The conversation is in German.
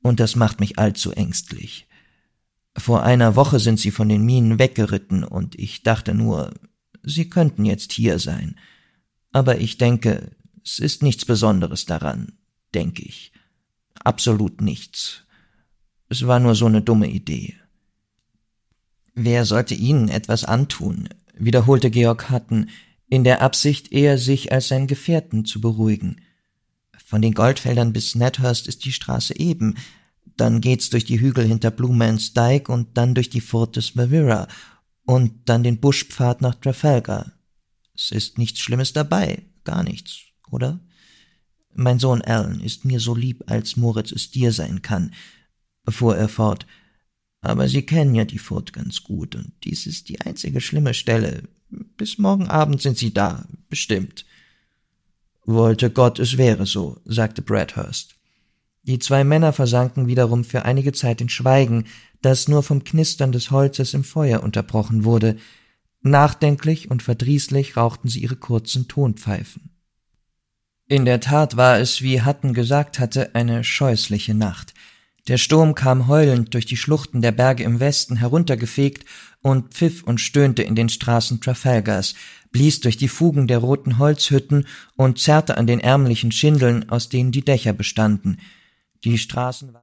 und das macht mich allzu ängstlich. Vor einer Woche sind sie von den Minen weggeritten, und ich dachte nur, sie könnten jetzt hier sein. Aber ich denke, es ist nichts Besonderes daran, denke ich. Absolut nichts. Es war nur so eine dumme Idee. »Wer sollte Ihnen etwas antun?« wiederholte Georg Hutton, in der Absicht, eher sich als seinen Gefährten zu beruhigen. »Von den Goldfeldern bis Snathurst ist die Straße eben. Dann geht's durch die Hügel hinter Blue Man's Dyke und dann durch die Furt des Mavirra und dann den Buschpfad nach Trafalgar. Es ist nichts Schlimmes dabei, gar nichts, oder? Mein Sohn Alan ist mir so lieb, als Moritz es dir sein kann«, fuhr er fort. »Aber Sie kennen ja die Furt ganz gut, und dies ist die einzige schlimme Stelle. Bis morgen Abend sind Sie da, bestimmt.« »Wollte Gott, es wäre so«, sagte Bradhurst. Die zwei Männer versanken wiederum für einige Zeit in Schweigen, das nur vom Knistern des Holzes im Feuer unterbrochen wurde. Nachdenklich und verdrießlich rauchten sie ihre kurzen Tonpfeifen. In der Tat war es, wie Hutton gesagt hatte, eine scheußliche Nacht. Der Sturm kam heulend durch die Schluchten der Berge im Westen heruntergefegt und pfiff und stöhnte in den Straßen Trafalgars, blies durch die Fugen der roten Holzhütten und zerrte an den ärmlichen Schindeln, aus denen die Dächer bestanden. Die Straßen